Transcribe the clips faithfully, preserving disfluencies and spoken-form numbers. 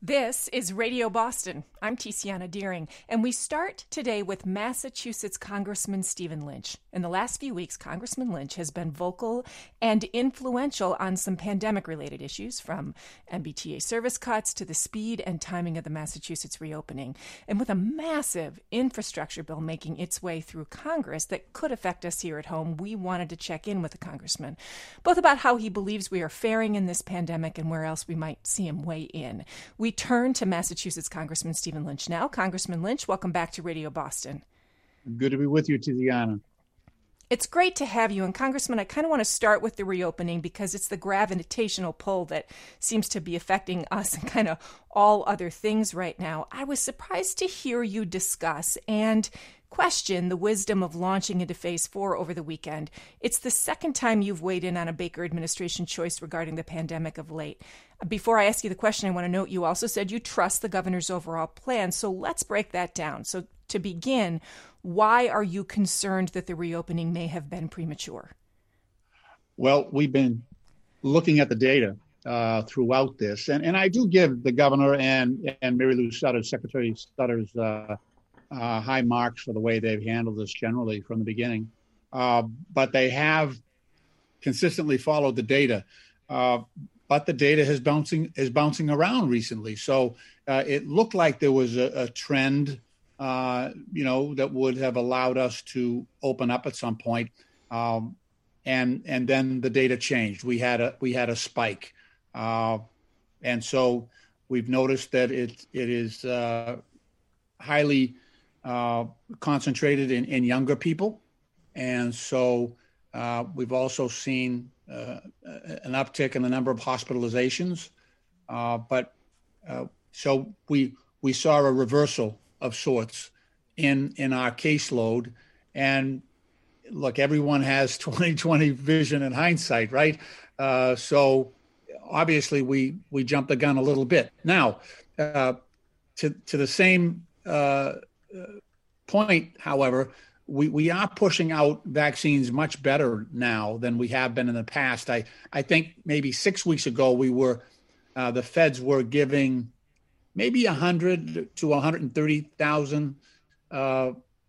This is Radio Boston. I'm Tiziana Deering, and we start today with Massachusetts Congressman Stephen Lynch. In the last few weeks, Congressman Lynch has been vocal and influential on some pandemic-related issues, from M B T A service cuts to the speed and timing of the Massachusetts reopening. And with a massive infrastructure bill making its way through Congress that could affect us here at home, we wanted to check in with the congressman, both about how he believes we are faring in this pandemic and where else we might see him weigh in. We turn to Massachusetts Congressman Stephen Lynch now. Congressman Lynch, welcome back to Radio Boston. Good to be with you, Tiziana. It's great to have you. And Congressman, I kind of want to start with the reopening because it's the gravitational pull that seems to be affecting us and kind of all other things right now. I was surprised to hear you discuss and question the wisdom of launching into phase four over the weekend. It's the second time you've weighed in on a Baker administration choice regarding the pandemic of late. Before I ask you the question, I want to note you also said you trust the governor's overall plan. So let's break that down. So to begin, why are you concerned that the reopening may have been premature? Well, we've been looking at the data uh, throughout this, and, and I do give the governor and, and Mary Lou Sutter, Secretary Sutter's uh, uh, high marks for the way they've handled this generally from the beginning. Uh, but they have consistently followed the data. Uh, but the data has bouncing is bouncing around recently. So uh, it looked like there was a, a trend Uh, you know, that would have allowed us to open up at some point, um, and and then the data changed. We had a we had a spike, uh, and so we've noticed that it it is uh, highly uh, concentrated in, in younger people, and so uh, we've also seen uh, an uptick in the number of hospitalizations. Uh, but uh, so we we saw a reversal of sorts in in our caseload. And look, everyone has twenty twenty vision and hindsight, right? Uh, so obviously we we jumped the gun a little bit. Now, uh, to to the same uh, point, however, we, we are pushing out vaccines much better now than we have been in the past. I, I think maybe six weeks ago we were, uh, the feds were giving maybe one hundred to one hundred thirty thousand uh,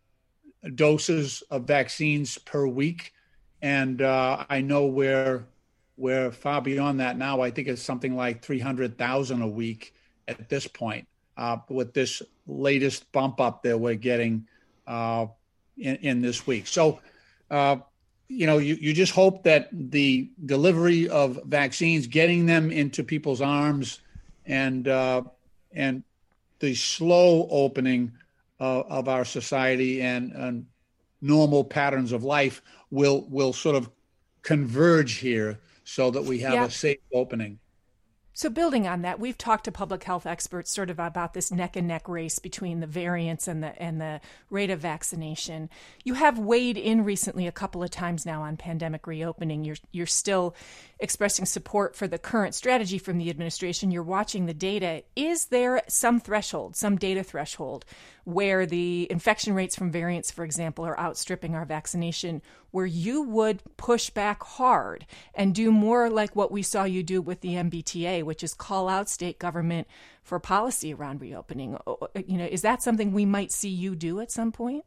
doses of vaccines per week. And uh, I know we're, we're far beyond that now. I think it's something like three hundred thousand a week at this point, uh, with this latest bump up that we're getting uh, in, in this week. So, uh, you know, you, you just hope that the delivery of vaccines, getting them into people's arms, and uh, and the slow opening uh, of our society and, and normal patterns of life will will sort of converge here so that we have yeah. a safe opening. So building on that, we've talked to public health experts sort of about this neck and neck race between the variants and the and the rate of vaccination. You have weighed in recently a couple of times now on pandemic reopening. You're you're still expressing support for the current strategy from the administration. You're watching the data. Is there some threshold, some data threshold, where the infection rates from variants, for example, are outstripping our vaccination, where you would push back hard and do more like what we saw you do with the M B T A, which is call out state government for policy around reopening? You know, is that something we might see you do at some point?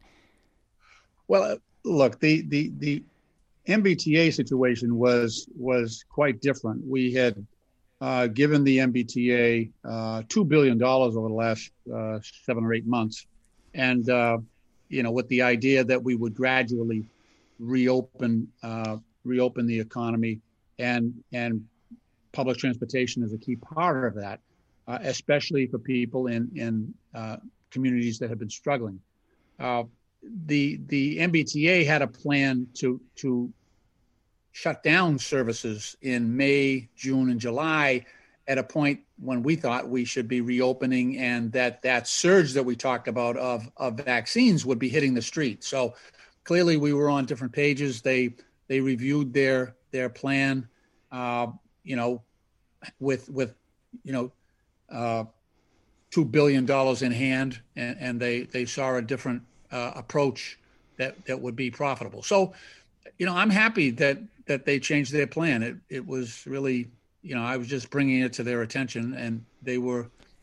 Well, look, the the the M B T A situation was was quite different. We had uh, given the M B T A uh, two billion dollars over the last uh, seven or eight months. And, uh, you know, with the idea that we would gradually reopen uh, reopen the economy, and and public transportation is a key part of that, uh, especially for people in, in uh, communities that have been struggling. Uh, the the M B T A had a plan to to shut down services in May, June, and July at a point when we thought we should be reopening, and that that surge that we talked about of, of vaccines would be hitting the street. So clearly we were on different pages. They they reviewed their their plan, uh, you know, with with you know uh, two billion dollars in hand, and, and they they saw a different uh, approach that that would be profitable. So, you know, I'm happy that that they changed their plan. It it was really, you know, I was just bringing it to their attention, and they were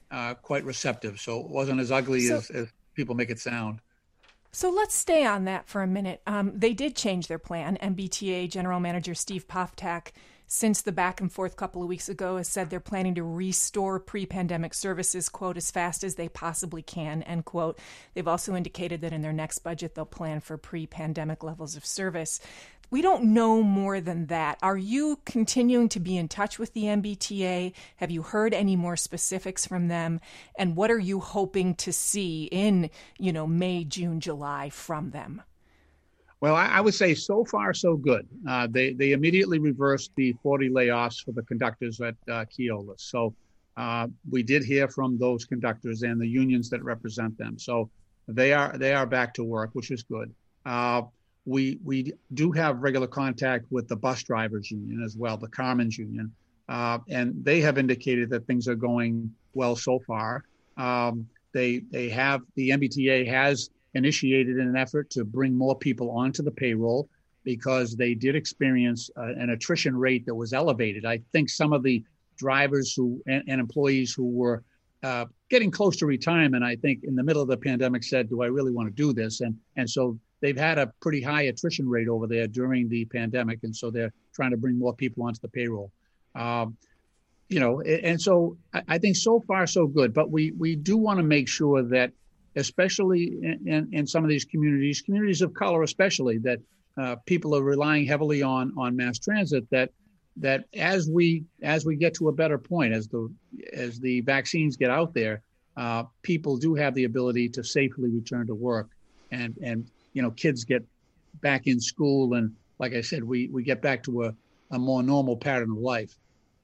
uh, quite receptive. So it wasn't as ugly So, as, as people make it sound. So let's stay on that for a minute. Um, they did change their plan. M B T A General Manager Steve Poftak, since the back and forth a couple of weeks ago, has said they're planning to restore pre-pandemic services, quote, as fast as they possibly can, end quote. They've also indicated that in their next budget, they'll plan for pre-pandemic levels of service. We don't know more than that. Are you continuing to be in touch with the M B T A? Have you heard any more specifics from them? And what are you hoping to see in, you know, May, June, July from them? Well, I, I would say so far so good. Uh, they they immediately reversed the forty layoffs for the conductors at uh, Keolis. So uh, we did hear from those conductors and the unions that represent them. So they are they are back to work, which is good. Uh, We we do have regular contact with the bus drivers union as well, the Carmen's union, uh, and they have indicated that things are going well so far. Um, they they have the M B T A has initiated an effort to bring more people onto the payroll because they did experience uh, an attrition rate that was elevated. I think some of the drivers who and, and employees who were uh, getting close to retirement, I think in the middle of the pandemic said, "Do I really want to do this?" And and so they've had a pretty high attrition rate over there during the pandemic, and so they're trying to bring more people onto the payroll. Um, you know, and so I, I think so far so good. But we we do want to make sure that, especially in, in, in some of these communities, communities of color especially, that uh, people are relying heavily on on mass transit. That that as we as we get to a better point, as the as the vaccines get out there, uh, people do have the ability to safely return to work, and and. you know, kids get back in school. And like I said, we, we get back to a, a more normal pattern of life.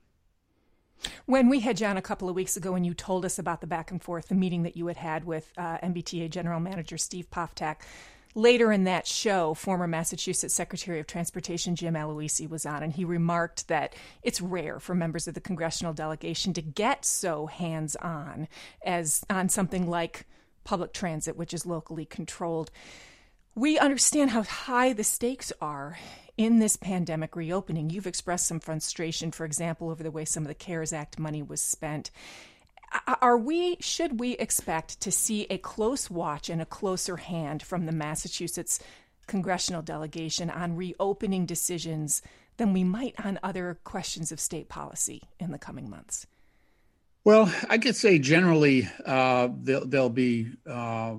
When we had you on a couple of weeks ago and you told us about the back and forth, the meeting that you had had with uh, M B T A General Manager Steve Poftak, later in that show, former Massachusetts Secretary of Transportation Jim Aloisi was on, and he remarked that it's rare for members of the congressional delegation to get so hands-on as on something like public transit, which is locally controlled. We understand how high the stakes are in this pandemic reopening. You've expressed some frustration, for example, over the way some of the CARES Act money was spent. Are we, should we expect to see a close watch and a closer hand from the Massachusetts congressional delegation on reopening decisions than we might on other questions of state policy in the coming months? Well, I could say generally uh, there'll, there'll be uh,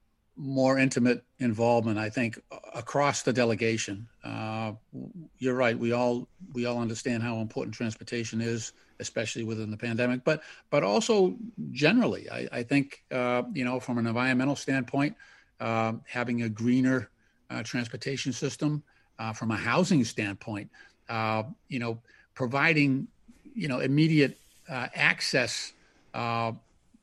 more intimate involvement, I think, across the delegation. Uh, you're right. We all we all understand how important transportation is, especially within the pandemic, but but also generally, I, I think, uh, you know, from an environmental standpoint, uh, having a greener uh, transportation system, uh, from a housing standpoint, uh, you know, providing, you know, immediate uh, access uh,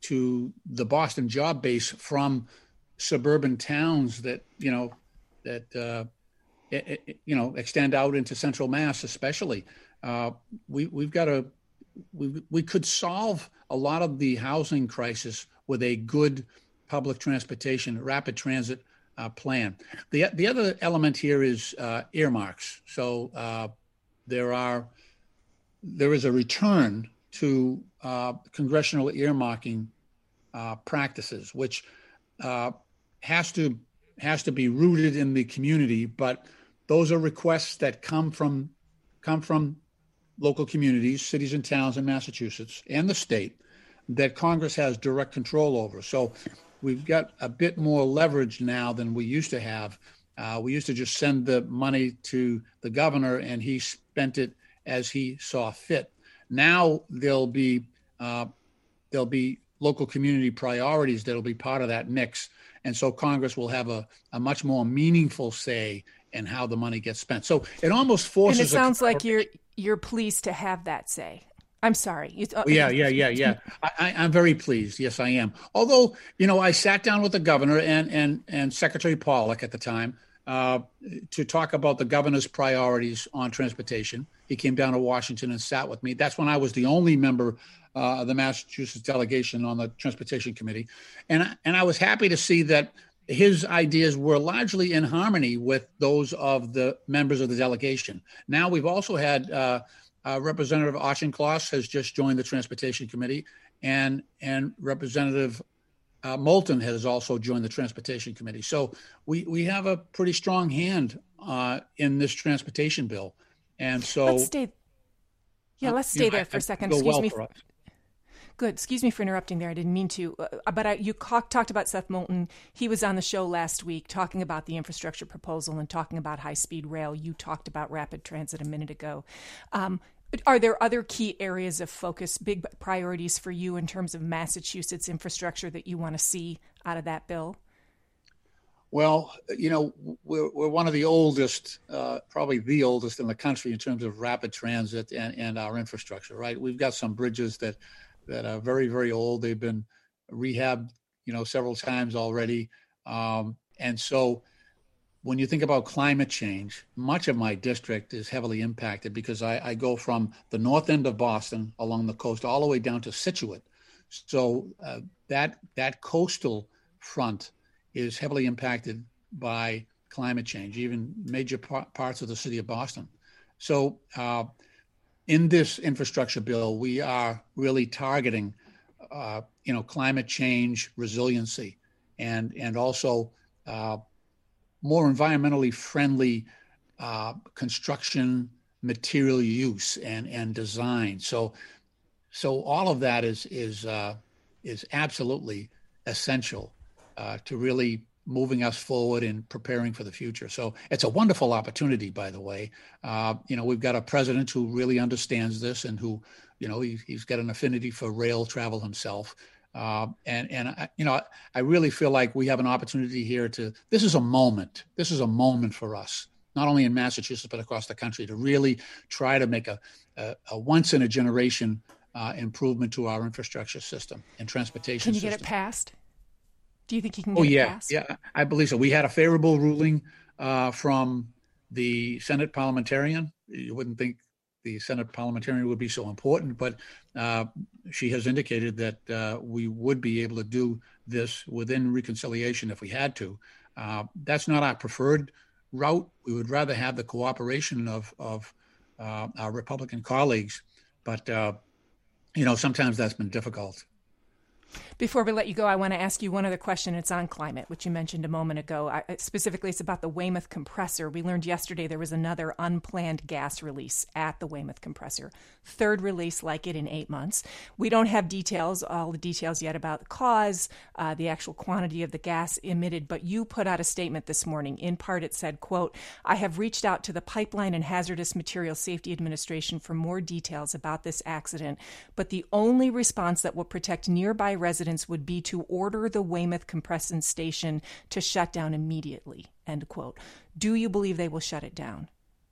to the Boston job base from suburban towns that, you know, that, uh, it, it, you know, extend out into central Mass, especially. Uh, we, we've got to, we, we could solve a lot of the housing crisis with a good public transportation, rapid transit uh, plan. The, the other element here is uh, earmarks. So uh, there are, there is a return to uh, congressional earmarking uh, practices, which uh, has to has to be rooted in the community, but those are requests that come from come from local communities, cities and towns in Massachusetts and the state that Congress has direct control over. So we've got a bit more leverage now than we used to have. Uh, we used to just send the money to the governor and he spent it as he saw fit. Now there'll be uh, there'll be local community priorities that'll be part of that mix. And so Congress will have a, a much more meaningful say in how the money gets spent. So it almost forces. And it sounds a, like you're you're pleased to have that say. I'm sorry. You, uh, yeah, yeah, yeah, yeah. I, I'm very pleased. Yes, I am. Although, you know, I sat down with the governor and and and Secretary Pollack at the time uh, to talk about the governor's priorities on transportation. He came down to Washington and sat with me. That's when I was the only member uh, of the Massachusetts delegation on the Transportation Committee. And, and I was happy to see that his ideas were largely in harmony with those of the members of the delegation. Now we've also had uh, uh, Representative Auchincloss has just joined the Transportation Committee, and and Representative uh, Moulton has also joined the Transportation Committee. So we we have a pretty strong hand uh, in this transportation bill, and so let's stay. Yeah, let's stay uh, there know, for I, a second. Excuse well me. For Good. Excuse me for interrupting there. I didn't mean to. Uh, but I, you ca- talked about Seth Moulton. He was on the show last week talking about the infrastructure proposal and talking about high-speed rail. You talked about rapid transit a minute ago. Um, are there other key areas of focus, big priorities for you in terms of Massachusetts infrastructure that you want to see out of that bill? Well, you know, we're, we're one of the oldest, uh, probably the oldest in the country in terms of rapid transit and, and our infrastructure, right? We've got some bridges that that are very, very old. They've been rehabbed, you know, several times already. Um, and so when you think about climate change, much of my district is heavily impacted because I, I go from the north end of Boston along the coast all the way down to Scituate. So uh, that that coastal front is heavily impacted by climate change, even major par- parts of the city of Boston. So uh, in this infrastructure bill, we are really targeting, uh, you know, climate change resiliency, and and also uh, more environmentally friendly uh, construction material use and and design. So, so all of that is is uh, is absolutely essential uh, to really moving us forward and preparing for the future. So it's a wonderful opportunity, by the way. Uh, you know, we've got a president who really understands this and who, you know, he, he's got an affinity for rail travel himself. Uh, and, and I, you know, I, I really feel like we have an opportunity here to, this is a moment. This is a moment for us, not only in Massachusetts, but across the country, to really try to make a, a, a once in a generation uh, improvement to our infrastructure system and transportation system. Can you system. get it passed? Do you think you can get oh, it yeah, passed? Yeah, I believe so. We had a favorable ruling uh, from the Senate parliamentarian. You wouldn't think the Senate parliamentarian would be so important, but uh, she has indicated that uh, we would be able to do this within reconciliation if we had to. Uh, that's not our preferred route. We would rather have the cooperation of, of uh, our Republican colleagues, but, uh, you know, sometimes that's been difficult. Before we let you go, I want to ask you one other question. It's on climate, which you mentioned a moment ago. I, specifically, it's about the Weymouth compressor. We learned yesterday there was another unplanned gas release at the Weymouth compressor. Third release like it in eight months. We don't have details, all the details yet about the cause, uh, the actual quantity of the gas emitted, but you put out a statement this morning. In part, it said, quote, I have reached out to the Pipeline and Hazardous Materials Safety Administration for more details about this accident, but the only response that will protect nearby residents would be to order the Weymouth compression station to shut down immediately, end quote. Do you believe they will shut it down?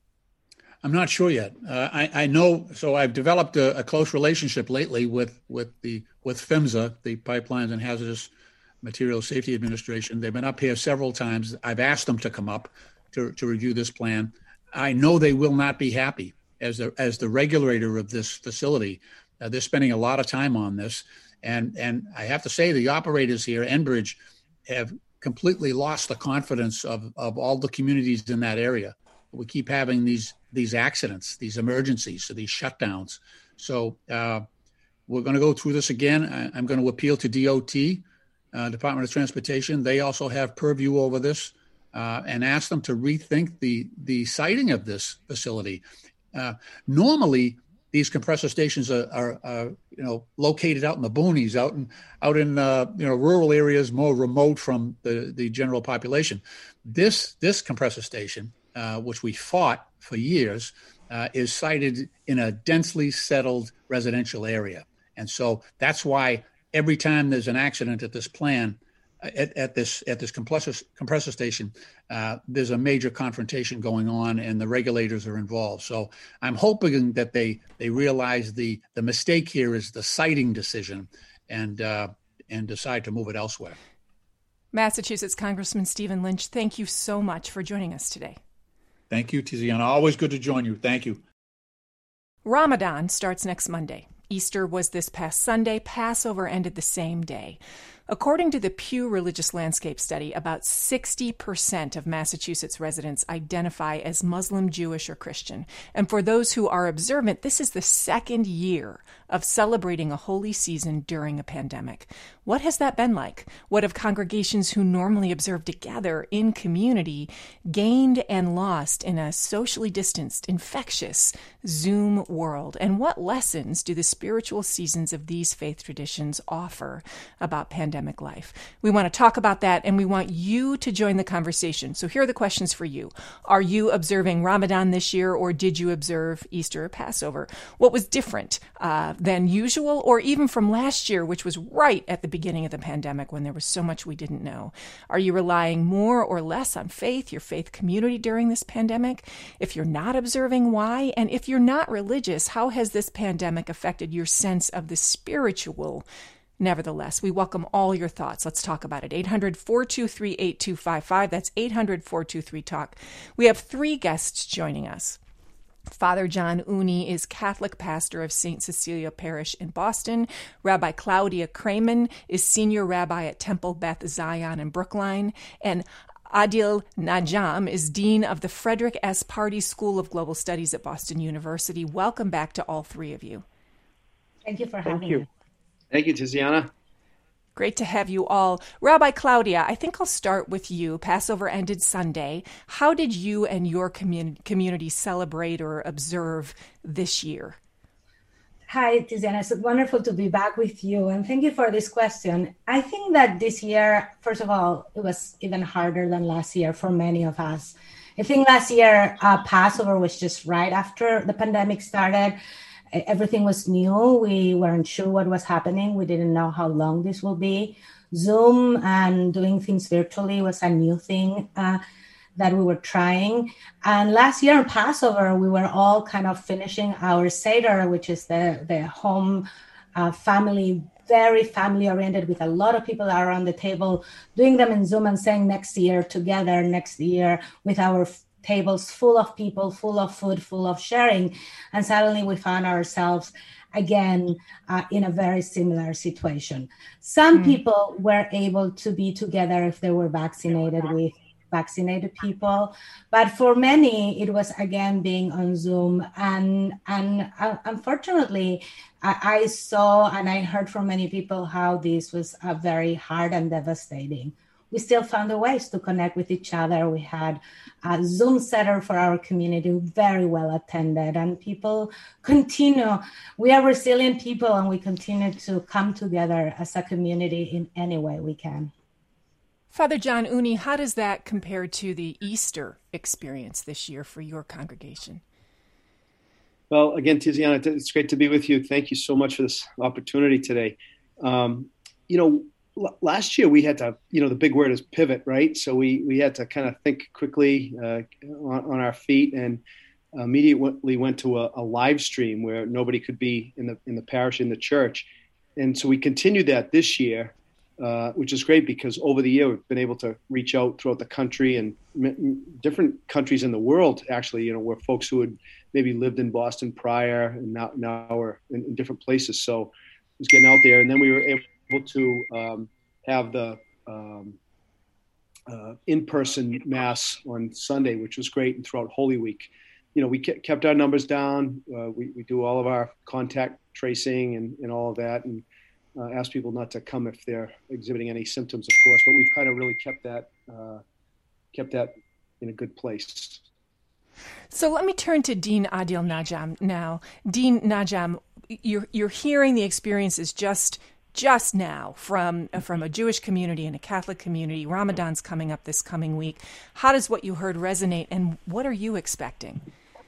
I'm not sure yet. Uh, I, I know, so I've developed a, a close relationship lately with, with the with PHMSA, the Pipelines and Hazardous Materials Safety Administration. They've been up here several times. I've asked them to come up to, to review this plan. I know they will not be happy as the, as the regulator of this facility. Uh, they're spending a lot of time on this. And and I have to say, the operators here, Enbridge, have completely lost the confidence of, of all the communities in that area. We keep having these these accidents, these emergencies, so these shutdowns. So uh, we're going to go through this again. I, I'm going to appeal to D O T, uh, Department of Transportation. They also have purview over this, uh, and ask them to rethink the the siting of this facility. Uh, normally, these compressor stations are, are, are, you know, located out in the boonies, out in, out in, uh, you know, rural areas, more remote from the, the general population. This, this compressor station, uh, which we fought for years, uh, is sited in a densely settled residential area. And so that's why every time there's an accident at this plant, At, at this at this compressor compressor station, uh, there's a major confrontation going on, and the regulators are involved. So I'm hoping that they they realize the the mistake here is the siting decision, and uh, and decide to move it elsewhere. Massachusetts Congressman Stephen Lynch, thank you so much for joining us today. Thank you, Tiziana. Always good to join you. Thank you. Ramadan starts next Monday. Easter was this past Sunday. Passover ended the same day. According to the Pew Religious Landscape Study, about sixty percent of Massachusetts residents identify as Muslim, Jewish, or Christian. And for those who are observant, this is the second year of celebrating a holy season during a pandemic. What has that been like? What have congregations who normally observe together in community gained and lost in a socially distanced, infectious Zoom world? And what lessons do the spiritual seasons of these faith traditions offer about pandemic life? We want to talk about that, and we want you to join the conversation. So here are the questions for you. Are you observing Ramadan this year, or did you observe Easter or Passover? What was different uh, than usual, or even from last year, which was right at the beginning of the pandemic when there was so much we didn't know? Are you relying more or less on faith, your faith community during this pandemic? If you're not observing, why? And if you're not religious, how has this pandemic affected your sense of the spiritual? Nevertheless, we welcome all your thoughts. Let's talk about it. eight hundred, four two three, eight two five five. That's eight hundred, four two three, talk. We have three guests joining us. Father John Uni is Catholic pastor of Saint Cecilia Parish in Boston. Rabbi Claudia Kramen is senior rabbi at Temple Beth Zion in Brookline. And Adil Najam is dean of the Frederick S. Pardee School of Global Studies at Boston University. Welcome back to all three of you. Thank you for having Thank you. me. Thank you, Tiziana. Great to have you all. Rabbi Claudia, I think I'll start with you. Passover ended Sunday. How did you and your commun- community celebrate or observe this year? Hi, Tiziana. It's wonderful to be back with you, and thank you for this question. I think that this year, first of all, it was even harder than last year for many of us. I think last year, uh, Passover was just right after the pandemic started. Everything was new. We weren't sure what was happening. We didn't know how long this will be. Zoom and doing things virtually was a new thing uh, that we were trying. And last year, Passover, we were all kind of finishing our Seder, which is the, the home uh, family, very family oriented, with a lot of people around the table, doing them in Zoom and saying next year together, next year with our tables full of people, full of food, full of sharing. And suddenly we found ourselves again uh, in a very similar situation. Some mm. people were able to be together if they were vaccinated with vaccinated people. But for many, it was again being on Zoom. And, and uh, unfortunately, I, I saw and I heard from many people how this was uh, very hard and devastating. We still found the ways to connect with each other. We had a Zoom Seder for our community, very well attended, and people continue. We are resilient people, and we continue to come together as a community in any way we can. Father John Uni, how does that compare to the Easter experience this year for your congregation? Well, again, Tiziana, it's great to be with you. Thank you so much for this opportunity today. Um, you know, Last year we had to, you know, the big word is pivot, right? So we we had to kind of think quickly uh, on, on our feet, and immediately went to a, a live stream where nobody could be in the in the parish, in the church. And so we continued that this year, uh, which is great because over the year we've been able to reach out throughout the country and m- different countries in the world, actually, you know, where folks who had maybe lived in Boston prior and now, now are in, in different places. So it was getting out there. And then we were able able to um, have the um, uh, in-person mass on Sunday, which was great, and throughout Holy Week. You know, we kept our numbers down. Uh, we, we do all of our contact tracing and, and all of that, and uh, ask people not to come if they're exhibiting any symptoms, of course. But we've kind of really kept that uh, kept that in a good place. So let me turn to Dean Adil Najam now. Dean Najam, you're you're hearing the experiences just. just now from from a Jewish community and a Catholic community. Ramadan's coming up this coming week. How does what you heard resonate, and what are you expecting?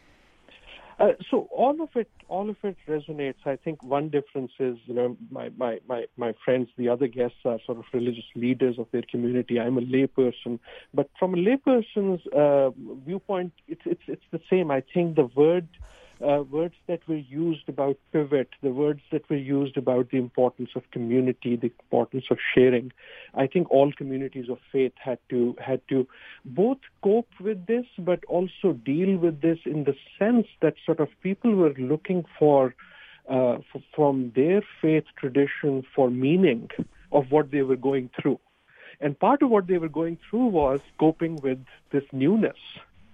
Uh, so all of it, all of it resonates. I think one difference is, you know, my, my, my, my friends, the other guests are sort of religious leaders of their community. I'm a layperson, but from a layperson's uh, viewpoint, it's it's it's the same. I think the word. Uh, words that were used about pivot, the words that were used about the importance of community, the importance of sharing. I think all communities of faith had to had to both cope with this, but also deal with this in the sense that sort of people were looking for, uh, for from their faith tradition for meaning of what they were going through. And part of what they were going through was coping with this newness.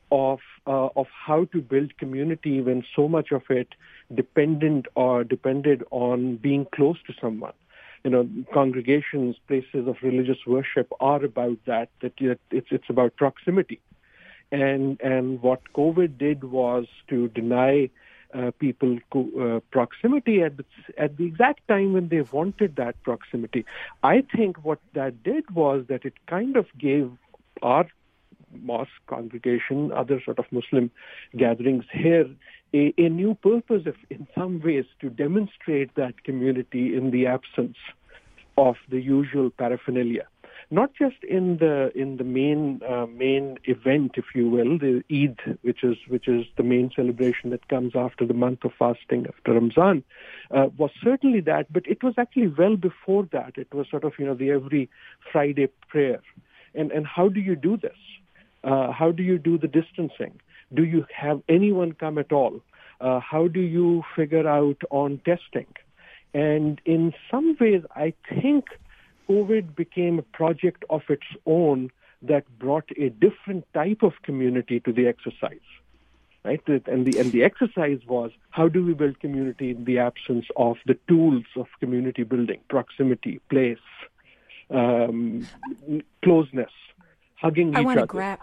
of uh, of how to build community when so much of it dependent or depended on being close to someone. You know, congregations, places of religious worship are about that. That it's it's about proximity, and and what COVID did was to deny uh, people co- uh, proximity at the, at the exact time when they wanted that proximity. I think what that did was that it kind of gave our mosque congregation, other sort of Muslim gatherings here, a, a new purpose of, in some ways, to demonstrate that community in the absence of the usual paraphernalia. Not just in the in the main uh, main event, if you will, the Eid, which is which is the main celebration that comes after the month of fasting, after Ramzan, uh, was certainly that. But it was actually well before that. It was sort of, you know, the every Friday prayer. And and how do you do this? Uh, how do you do the distancing? Do you have anyone come at all? Uh, how do you figure out on testing? And in some ways, I think COVID became a project of its own that brought a different type of community to the exercise, right? And the and the exercise was, how do we build community in the absence of the tools of community building, proximity, place, um, closeness, hugging I each want to other. grab.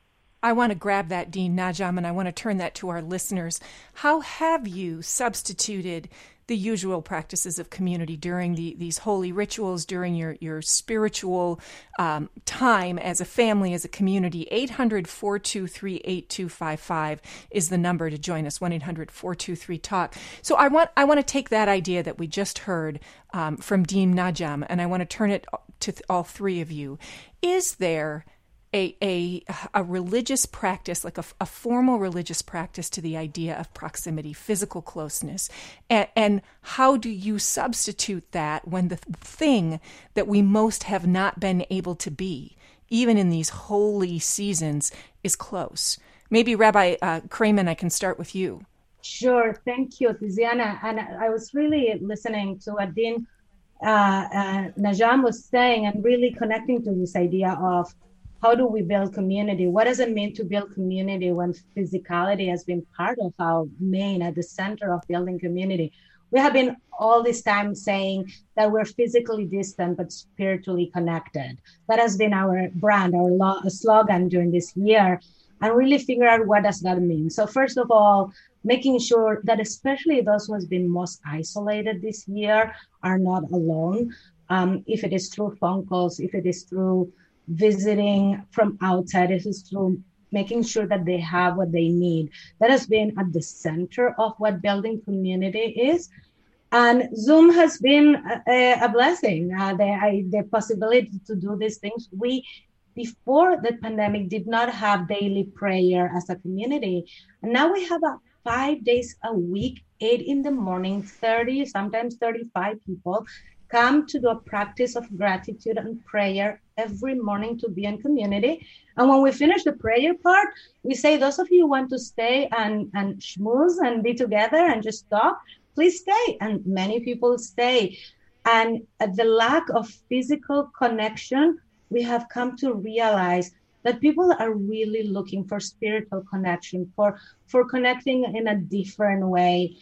I want to grab that, Dean Najam, and I want to turn that to our listeners. How have you substituted the usual practices of community during the, these holy rituals, during your, your spiritual um, time as a family, as a community? eight hundred, four two three, eight two five five is the number to join us, one eight hundred, four two three, talk. So I want I want to take that idea that we just heard um, from Dean Najam, and I want to turn it to th- all three of you. Is there A, a a religious practice, like a, a formal religious practice to the idea of proximity, physical closeness, and, and how do you substitute that when the thing that we most have not been able to be, even in these holy seasons, is close? Maybe Rabbi uh, Kraman, I can start with you. Sure, thank you, Tiziana. And I was really listening to what Dean uh, uh, Najam was saying and really connecting to this idea of how do we build community? What does it mean to build community when physicality has been part of our main, at the center of building community? We have been all this time saying that we're physically distant but spiritually connected. That has been our brand, our lo- slogan during this year, and really figure out what does that mean. So first of all, making sure that especially those who have been most isolated this year are not alone. Um, if it is through phone calls, if it is through visiting from outside, it is through making sure that they have what they need. That has been at the center of what building community is. And Zoom has been a, a blessing. Uh, the, I, the possibility to do these things. We, before the pandemic, did not have daily prayer as a community. And now we have a five days a week, eight in the morning, thirty, sometimes thirty-five people come to do a practice of gratitude and prayer every morning to be in community. And when we finish the prayer part, we say, those of you who want to stay and, and schmooze and be together and just talk, please stay. And many people stay. And at the lack of physical connection, we have come to realize that people are really looking for spiritual connection, for, for connecting in a different way.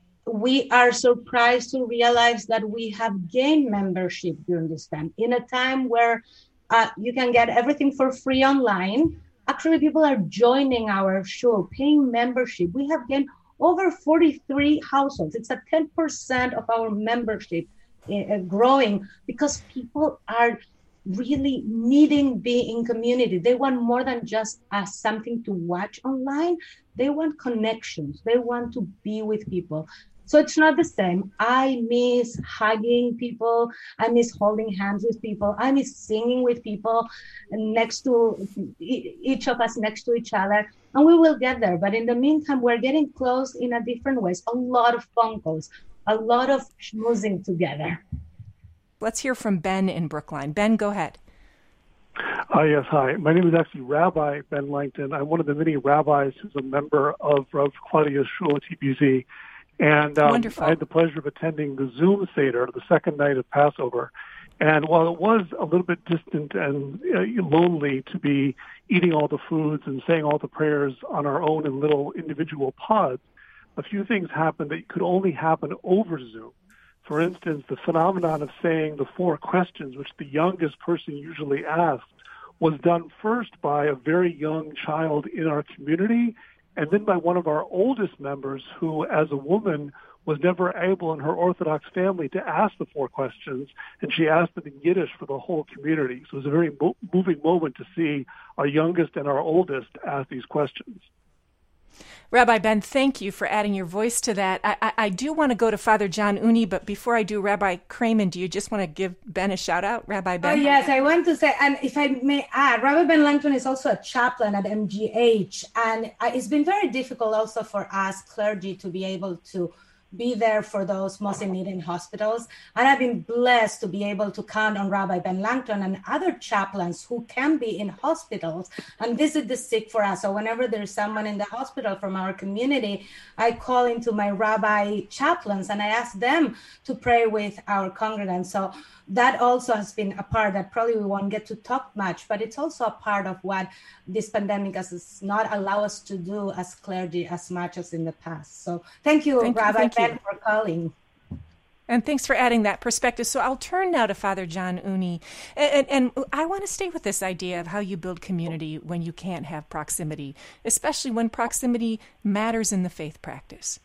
We are surprised to realize that we have gained membership during this time. In a time where uh, you can get everything for free online, actually people are joining our show, paying membership. We have gained over forty-three households. It's a ten percent of our membership uh, growing because people are really needing being in community. They want more than just uh, something to watch online. They want connections. They want to be with people. So it's not the same. I miss hugging people. I miss holding hands with people. I miss singing with people next to each of us next to each other. And we will get there. But in the meantime, we're getting close in a different ways. A lot of phone calls, a lot of schmoozing together. Let's hear from Ben in Brookline. Ben, go ahead. Uh, yes, hi. My name is actually Rabbi Ben Langton. I'm one of the many rabbis who's a member of Rav Claudius Shul at T P Z. And um, I had the pleasure of attending the Zoom Seder, the second night of Passover. And while it was a little bit distant and uh, lonely to be eating all the foods and saying all the prayers on our own in little individual pods, a few things happened that could only happen over Zoom. For instance, the phenomenon of saying the four questions, which the youngest person usually asked, was done first by a very young child in our community, and then by one of our oldest members who, as a woman, was never able in her Orthodox family to ask the four questions, and she asked them in Yiddish for the whole community. So it was a very mo- moving moment to see our youngest and our oldest ask these questions. Rabbi Ben, thank you for adding your voice to that. I, I, I do want to go to Father John Uni, but before I do, Rabbi Kramen, do you just want to give Ben a shout out? Rabbi Ben? Oh, yes, I want to say, and if I may add, Rabbi Ben Langton is also a chaplain at M G H, and it's been very difficult also for us clergy to be able to be there for those most in need in hospitals. And I've been blessed to be able to count on Rabbi Ben Langton and other chaplains who can be in hospitals and visit the sick for us. So whenever there's someone in the hospital from our community, I call into my rabbi chaplains and I ask them to pray with our congregants. So that also has been a part that probably we won't get to talk much, but it's also a part of what this pandemic has not allowed us to do as clergy as much as in the past. So thank you, thank Rabbi you, Ben, you. for calling. And thanks for adding that perspective. So I'll turn now to Father John Uni. And, and, and I want to stay with this idea of how you build community when you can't have proximity, especially when proximity matters in the faith practice.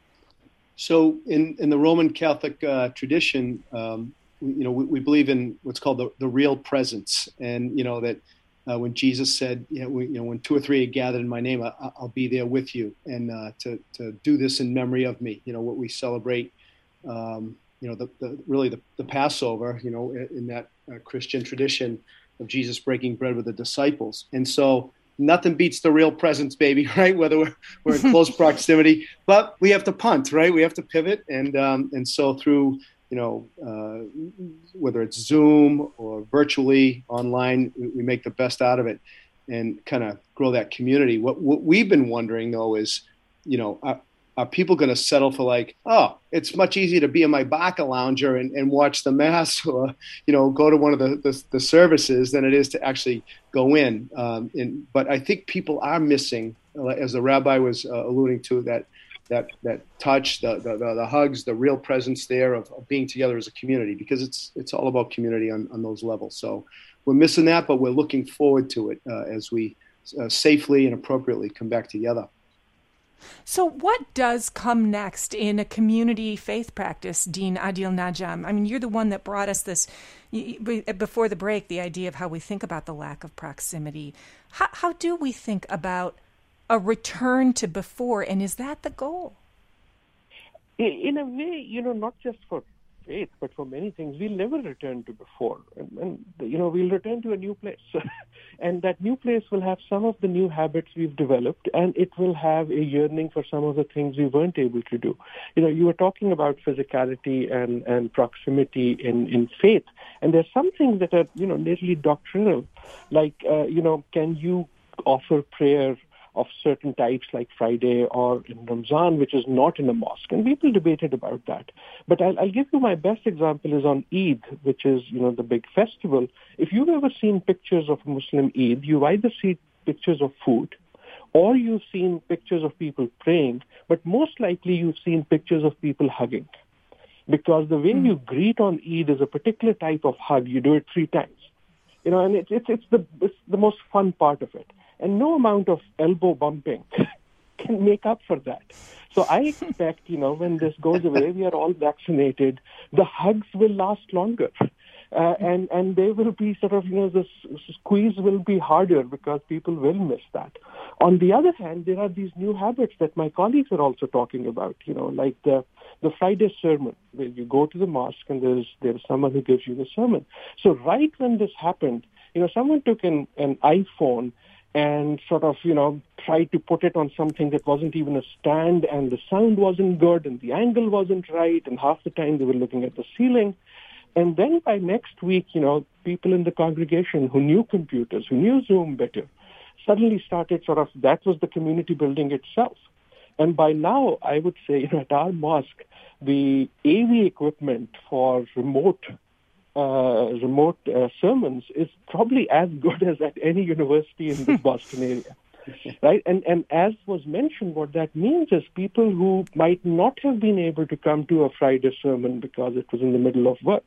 So in, in the Roman Catholic uh, tradition, um, we, you know, we, we believe in what's called the, the real presence. And, you know, that uh, when Jesus said, you know, we, you know, when two or three are gathered in my name, I, I'll be there with you. And uh, to, to do this in memory of me, you know, what we celebrate, um, you know, the, the really the, the Passover, you know, in that uh, Christian tradition of Jesus breaking bread with the disciples. And so nothing beats the real presence, baby, right? Whether we're, we're in close proximity, but we have to punt, right? We have to pivot. And, um, and so through, you know, uh, whether it's Zoom or virtually online, we, we make the best out of it and kind of grow that community. What, what we've been wondering, though, is, you know, are, are people going to settle for like, oh, it's much easier to be in my Baca lounger and, and watch the mass or, you know, go to one of the, the, the services than it is to actually go in. Um, and, but I think people are missing, as the rabbi was uh, alluding to, that that that touch, the, the the hugs, the real presence there of, of being together as a community, because it's it's all about community on, on those levels. So we're missing that, but we're looking forward to it uh, as we uh, safely and appropriately come back together. So what does come next in a community faith practice, Dean Adil Najam? I mean, you're the one that brought us this, before the break, the idea of how we think about the lack of proximity. How, how do we think about a return to before, and is that the goal? In a way, you know, not just for faith, but for many things, we'll never return to before. And, and you know, we'll return to a new place. And that new place will have some of the new habits we've developed, and it will have a yearning for some of the things we weren't able to do. You know, you were talking about physicality and, and proximity in, in faith, and there's some things that are, you know, nearly doctrinal, like, uh, you know, can you offer prayer of certain types like Friday or in Ramzan, which is not in a mosque. And people debated about that. But I'll, I'll give you my best example is on Eid, which is, you know, the big festival. If you've ever seen pictures of Muslim Eid, you either see pictures of food or you've seen pictures of people praying, but most likely you've seen pictures of people hugging. Because the way mm. you greet on Eid is a particular type of hug. You do it three times. You know, and it's, it's, it's, the, it's the most fun part of it. And no amount of elbow bumping can make up for that. So I expect, you know, when this goes away, we are all vaccinated, the hugs will last longer. Uh, and, and they will be sort of, you know, the squeeze will be harder because people will miss that. On the other hand, there are these new habits that my colleagues are also talking about, you know, like the, the Friday sermon, where you go to the mosque and there's, there's someone who gives you the sermon. So right when this happened, you know, someone took an, an iPhone and sort of, you know, tried to put it on something that wasn't even a stand, and the sound wasn't good, and the angle wasn't right, and half the time they were looking at the ceiling. And then by next week, you know, people in the congregation who knew computers, who knew Zoom better, suddenly started sort of, that was the community building itself. And by now, I would say, you know, at our mosque, the A V equipment for remote uh, remote uh, sermons is probably as good as at any university in the Boston area. Right? And and as was mentioned, what that means is people who might not have been able to come to a Friday sermon because it was in the middle of work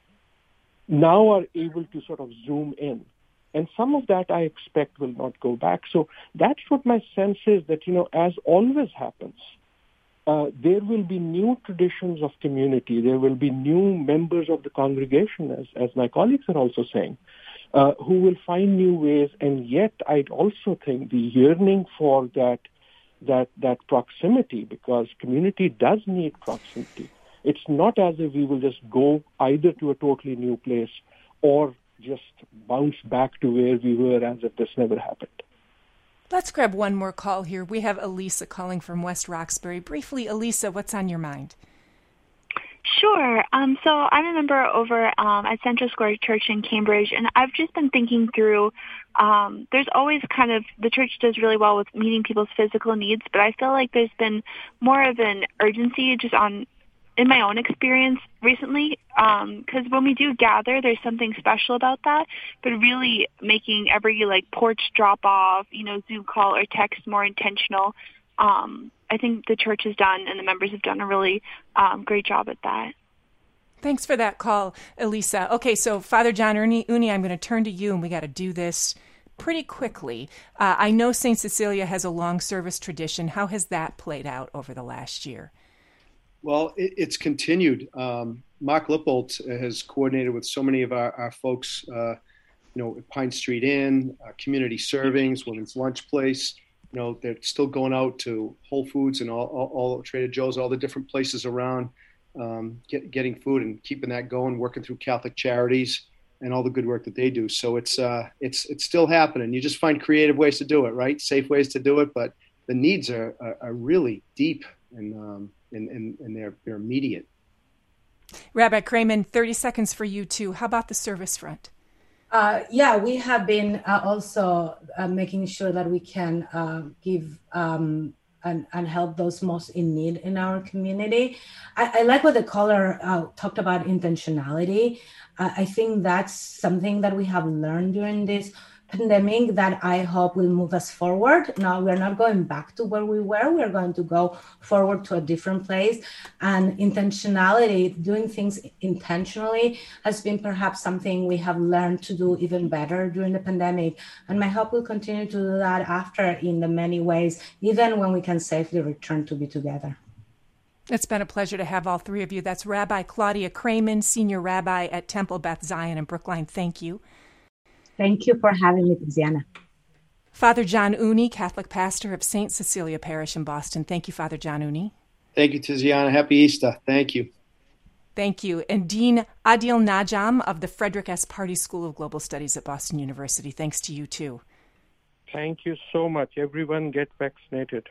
now are able to sort of zoom in. And some of that I expect will not go back. So that's what my sense is, that, you know, as always happens, uh, there will be new traditions of community. There will be new members of the congregation, as, as my colleagues are also saying, uh, who will find new ways. And yet I'd also think the yearning for that, that, that proximity, because community does need proximity. It's not as if we will just go either to a totally new place or just bounce back to where we were as if this never happened. Let's grab one more call here. We have Elisa calling from West Roxbury. Briefly, Elisa, what's on your mind? Sure. Um, so I'm a member over um, at Central Square Church in Cambridge, and I've just been thinking through, um, there's always kind of, the church does really well with meeting people's physical needs, but I feel like there's been more of an urgency just on in my own experience recently, because um, when we do gather, there's something special about that, but really making every like porch drop off, you know, Zoom call or text more intentional. Um, I think the church has done and the members have done a really um, great job at that. Thanks for that call, Elisa. Okay, so Father John Uni, Uni I'm going to turn to you, and we got to do this pretty quickly. Uh, I know Saint Cecilia has a long service tradition. How has that played out over the last year? Well, it, it's continued. Um, Mark Lippold has coordinated with so many of our, our folks, uh, you know, Pine Street Inn, uh, community servings, Women's Lunch Place. You know, they're still going out to Whole Foods and all, all, all Trader Joe's, all the different places around, um, get, getting food and keeping that going, working through Catholic Charities and all the good work that they do. So it's uh, it's it's still happening. You just find creative ways to do it, right? Safe ways to do it, but the needs are are, are really deep and um, and, and, and they're they're immediate. Rabbi Krayman, thirty seconds for you too. How about the service front? Uh, yeah, we have been uh, also uh, making sure that we can uh, give um, and, and help those most in need in our community. I, I like what the caller uh, talked about, intentionality. Uh, I think that's something that we have learned during this pandemic that I hope will move us forward. Now, we're not going back to where we were. We're going to go forward to a different place. And intentionality, doing things intentionally, has been perhaps something we have learned to do even better during the pandemic. And my hope will continue to do that after in the many ways, even when we can safely return to be together. It's been a pleasure to have all three of you. That's Rabbi Claudia Krayman, Senior Rabbi at Temple Beth Zion in Brookline. Thank you. Thank you for having me, Tiziana. Father John Uni, Catholic pastor of Saint Cecilia Parish in Boston. Thank you, Father John Uni. Thank you, Tiziana. Happy Easter. Thank you. Thank you. And Dean Adil Najam of the Frederick S. Party School of Global Studies at Boston University. Thanks to you, too. Thank you so much. Everyone get vaccinated.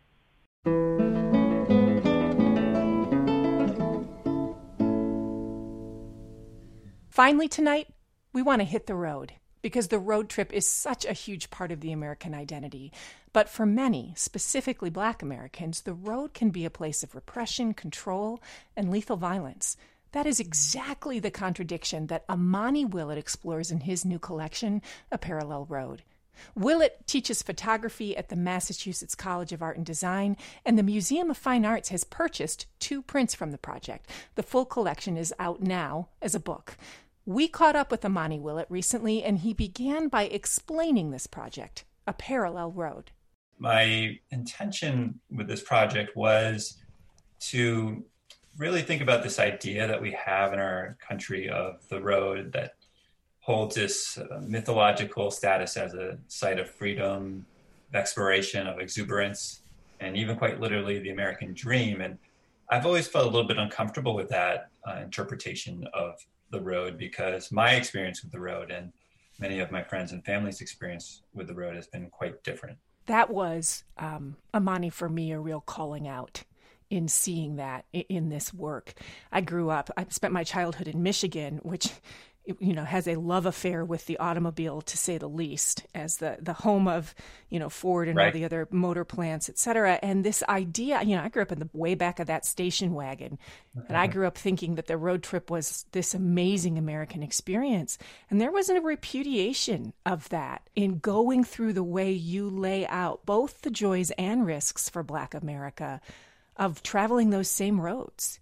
Finally tonight, we want to hit the road, because the road trip is such a huge part of the American identity. But for many, specifically Black Americans, the road can be a place of repression, control, and lethal violence. That is exactly the contradiction that Amani Willett explores in his new collection, A Parallel Road. Willett teaches photography at the Massachusetts College of Art and Design, and the Museum of Fine Arts has purchased two prints from the project. The full collection is out now as a book. We caught up with Amani Willett recently, and he began by explaining this project, A Parallel Road. My intention with this project was to really think about this idea that we have in our country of the road that holds this uh, mythological status as a site of freedom, of exploration, of exuberance, and even quite literally the American dream. And I've always felt a little bit uncomfortable with that uh, interpretation of the road, because my experience with the road and many of my friends and family's experience with the road has been quite different. That was, um, Amani, for me, a real calling out in seeing that in this work. I grew up, I spent my childhood in Michigan, which you know, has a love affair with the automobile, to say the least, as the, the home of, you know, Ford and right. all the other motor plants, et cetera. And this idea, you know, I grew up in the way back of that station wagon, and I grew up thinking that the road trip was this amazing American experience. And there was a repudiation of that in going through the way you lay out both the joys and risks for Black America of traveling those same roads.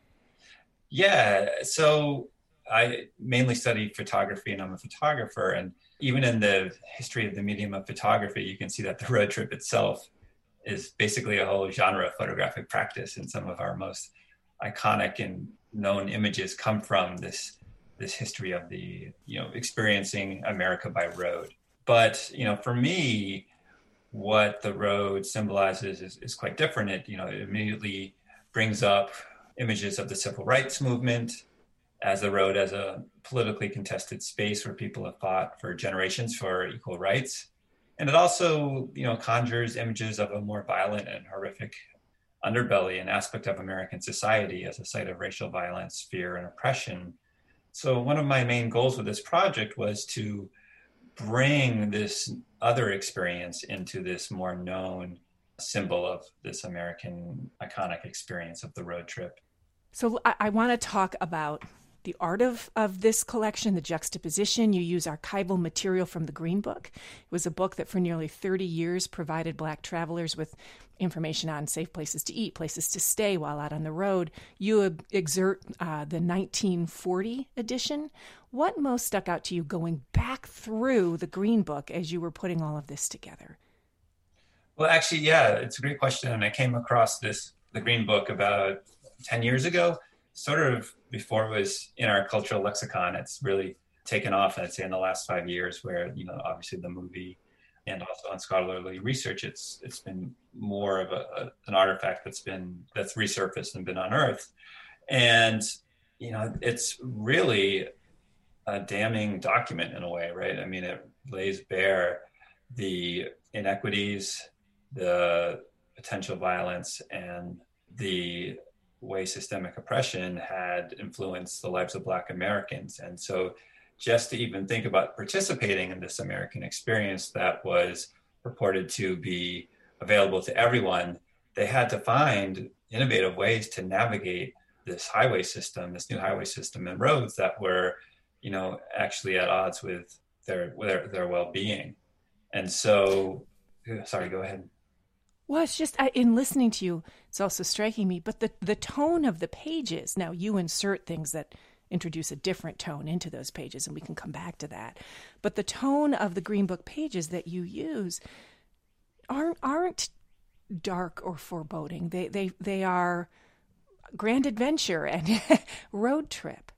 Yeah, so I mainly study photography, and I'm a photographer. And even in the history of the medium of photography, you can see that the road trip itself is basically a whole genre of photographic practice. And some of our most iconic and known images come from this this history of the, you know, experiencing America by road. But, you know, for me, what the road symbolizes is, is quite different. It, you know, it immediately brings up images of the civil rights movement as the road as a politically contested space where people have fought for generations for equal rights. And it also, you know, conjures images of a more violent and horrific underbelly, an aspect of American society as a site of racial violence, fear, and oppression. So one of my main goals with this project was to bring this other experience into this more known symbol of this American iconic experience of the road trip. So I, I want to talk about the art of, of this collection, the juxtaposition. You use archival material from the Green Book. It was a book that for nearly thirty years provided Black travelers with information on safe places to eat, places to stay while out on the road. You exert uh, the nineteen forty edition. What most stuck out to you going back through the Green Book as you were putting all of this together? Well, actually, yeah, it's a great question. And I came across this, the Green Book, about ten years ago, sort of before it was in our cultural lexicon. It's really taken off, I'd say, in the last five years where, you know, obviously the movie and also on scholarly research, it's it's been more of a, a, an artifact that's been, that's resurfaced and been unearthed. And, you know, it's really a damning document in a way, right? I mean, it lays bare the inequities, the potential violence, and the way systemic oppression had influenced the lives of Black Americans. And so just to even think about participating in this American experience that was purported to be available to everyone, they had to find innovative ways to navigate this highway system, this new highway system and roads that were, you know, actually at odds with their their, their well-being. And so, sorry, go ahead. Well, it's just, I, in listening to you, it's also striking me, but the, the tone of the pages, now you insert things that introduce a different tone into those pages, and we can come back to that. But the tone of the Green Book pages that you use aren't aren't dark or foreboding. They they they are grand adventure and road trip.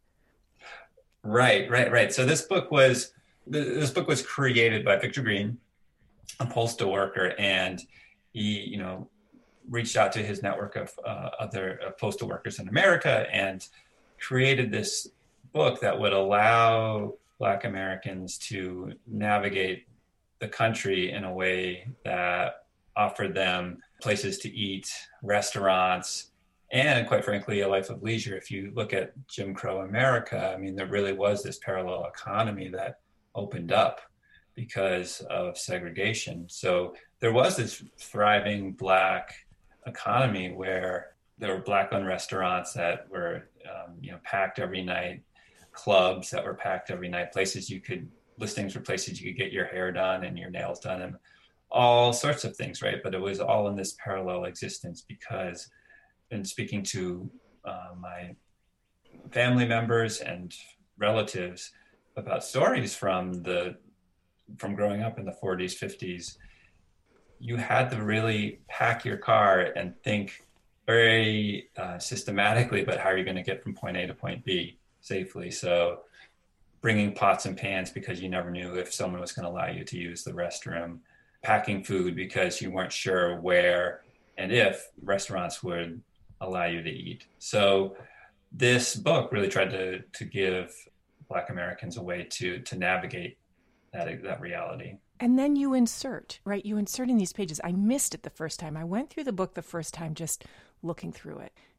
Right, right, right. So this book was this book was created by Victor Green, a postal worker, and he, you know, reached out to his network of uh, other uh, postal workers in America and created this book that would allow Black Americans to navigate the country in a way that offered them places to eat, restaurants, and quite frankly, a life of leisure. If you look at Jim Crow America, I mean, there really was this parallel economy that opened up because of segregation. So there was this thriving Black economy where there were Black-owned restaurants that were, um, you know, packed every night, clubs that were packed every night, places you could, listings for places you could get your hair done and your nails done and all sorts of things, right? But it was all in this parallel existence because in speaking to uh, my family members and relatives about stories from the from growing up in the forties, fifties, you had to really pack your car and think very uh, systematically about how you're going to get from point A to point B safely. So bringing pots and pans because you never knew if someone was going to allow you to use the restroom, packing food because you weren't sure where and if restaurants would allow you to eat. So this book really tried to to give Black Americans a way to to navigate that that reality. And then you insert, right? You insert in these pages. I missed it the first time. I went through the book the first time just looking through it.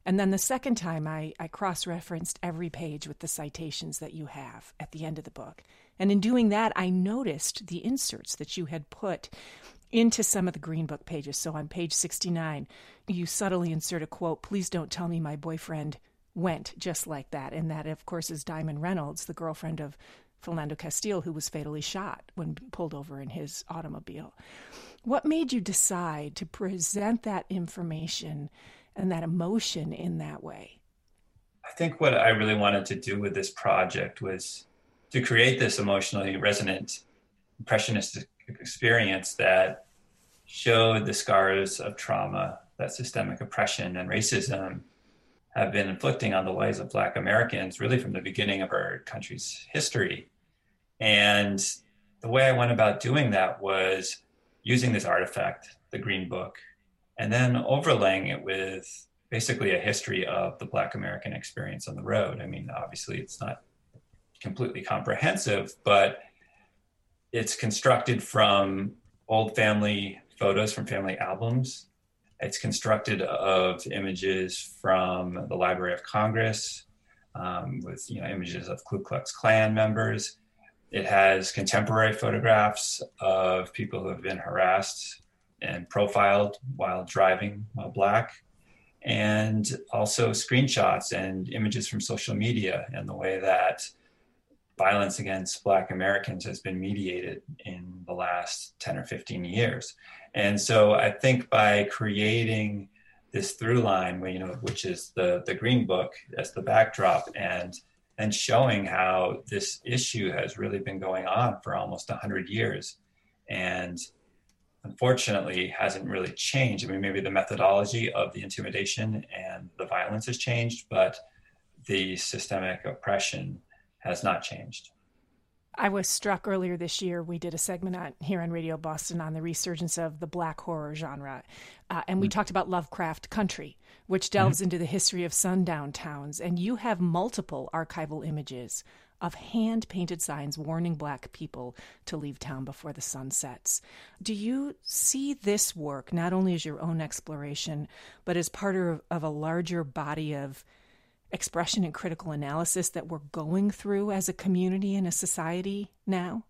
And then the second time, I, I cross-referenced every page with the citations that you have at the end of the book. And in doing that, I noticed the inserts that you had put into some of the Green Book pages. So on page sixty-nine, you subtly insert a quote, "Please don't tell me my boyfriend went," just like that. And that, of course, is Diamond Reynolds, the girlfriend of Philando Castile, who was fatally shot when pulled over in his automobile. What made you decide to present that information and that emotion in that way? I think what I really wanted to do with this project was to create this emotionally resonant impressionist experience that showed the scars of trauma that systemic oppression and racism have been inflicting on the lives of Black Americans really from the beginning of our country's history. And the way I went about doing that was using this artifact, the Green Book, and then overlaying it with basically a history of the Black American experience on the road. I mean, obviously it's not completely comprehensive, but it's constructed from old family photos from family albums. It's constructed of images from the Library of Congress, um, with you know images of Ku Klux Klan members. It has contemporary photographs of people who have been harassed and profiled while driving while Black, and also screenshots and images from social media and the way that violence against Black Americans has been mediated in the last ten or fifteen years. And so I think by creating this through line, you know, which is the, the Green Book as the backdrop, and and showing how this issue has really been going on for almost one hundred years. And unfortunately hasn't really changed. I mean, maybe the methodology of the intimidation and the violence has changed, but the systemic oppression has not changed. I was struck earlier this year, we did a segment on, here on Radio Boston on the resurgence of the Black horror genre. Uh, and we mm-hmm. talked about Lovecraft Country, which delves mm-hmm. into the history of sundown towns. And you have multiple archival images of hand-painted signs warning Black people to leave town before the sun sets. Do you see this work not only as your own exploration, but as part of, of a larger body of expression and critical analysis that we're going through as a community and a society now?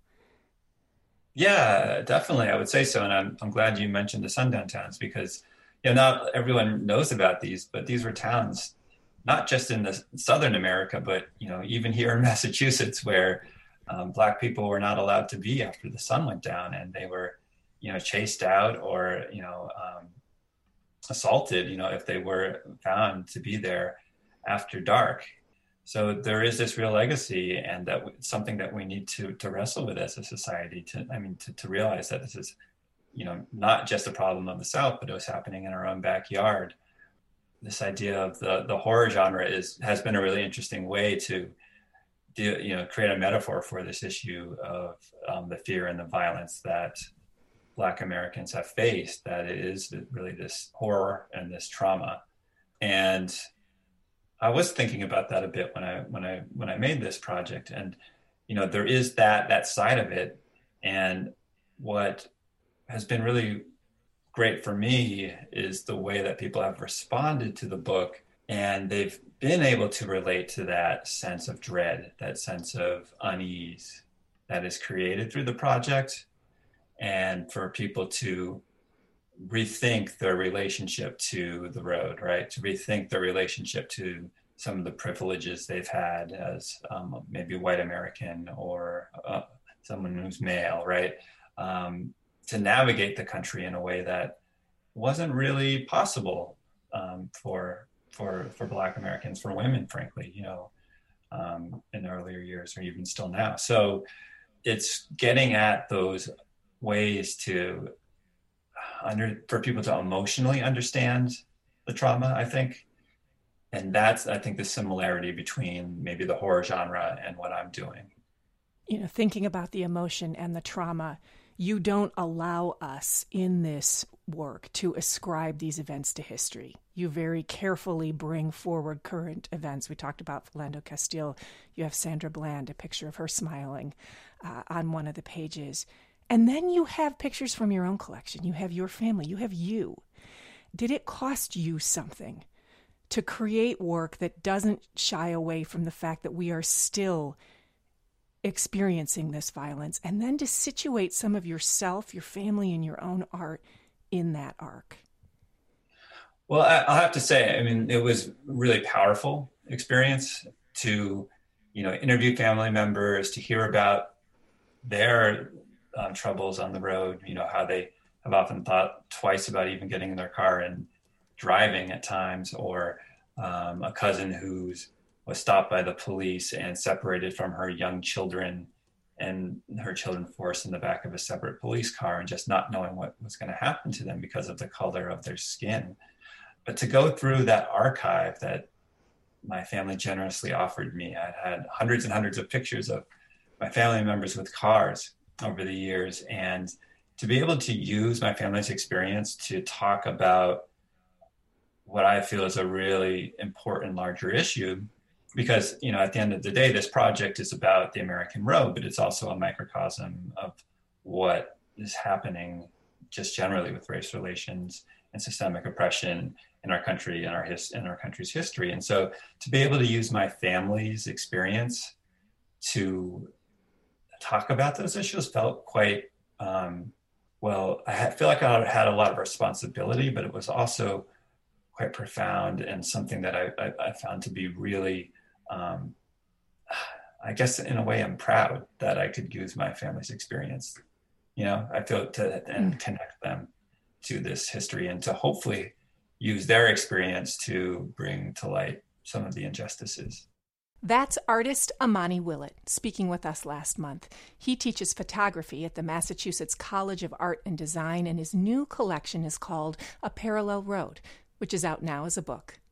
Yeah, definitely. I would say so. And I'm, I'm glad you mentioned the sundown towns, because you know, not everyone knows about these, but these were towns, not just in the Southern America, but you know, even here in Massachusetts, where um, Black people were not allowed to be after the sun went down, and they were, you know, chased out or, you know, um, assaulted, you know, if they were found to be there after dark. So there is this real legacy, and that it's something that we need to to wrestle with as a society. To I mean, to, to realize that this is, you know, not just a problem of the South, but it was happening in our own backyard. This idea of the the horror genre is has been a really interesting way to, do, you know, create a metaphor for this issue of um, the fear and the violence that Black Americans have faced. That it is really this horror and this trauma, and I was thinking about that a bit when I when I when I made this project, and you know, there is that that side of it, and what has been really great for me is the way that people have responded to the book, and they've been able to relate to that sense of dread, that sense of unease that is created through the project, and for people to rethink their relationship to the road, right? To rethink their relationship to some of the privileges they've had as um, maybe white American or uh, someone who's male, right? Um, to navigate the country in a way that wasn't really possible um, for for for Black Americans, for women, frankly, you know, um, in earlier years or even still now. So it's getting at those ways to Under, for people to emotionally understand the trauma, I think. And that's, I think, the similarity between maybe the horror genre and what I'm doing. You know, thinking about the emotion and the trauma, you don't allow us in this work to ascribe these events to history. You very carefully bring forward current events. We talked about Philando Castile. You have Sandra Bland, a picture of her smiling uh, on one of the pages. And then you have pictures from your own collection. You have your family. You have you. Did it cost you something to create work that doesn't shy away from the fact that we are still experiencing this violence, and then to situate some of yourself, your family, and your own art in that arc? Well, I'll have to say, I mean, it was a really powerful experience to, you know, interview family members, to hear about their um, troubles on the road, you know, how they have often thought twice about even getting in their car and driving at times, or um, a cousin who's was stopped by the police and separated from her young children, and her children forced in the back of a separate police car, and just not knowing what was going to happen to them because of the color of their skin. But to go through that archive that my family generously offered me, I had hundreds and hundreds of pictures of my family members with cars over the years, and to be able to use my family's experience to talk about what I feel is a really important larger issue. Because, you know, at the end of the day, this project is about the American road, but it's also a microcosm of what is happening just generally with race relations and systemic oppression in our country and our his in our country's history. And so to be able to use my family's experience to talk about those issues felt quite, um, well, I had, feel like I had a lot of responsibility, but it was also quite profound and something that I, I, I found to be really, um, I guess in a way I'm proud that I could use my family's experience, you know, I feel to and connect them to this history and to hopefully use their experience to bring to light some of the injustices. That's artist Amani Willett speaking with us last month. He teaches photography at the Massachusetts College of Art and Design, and his new collection is called A Parallel Road, which is out now as a book.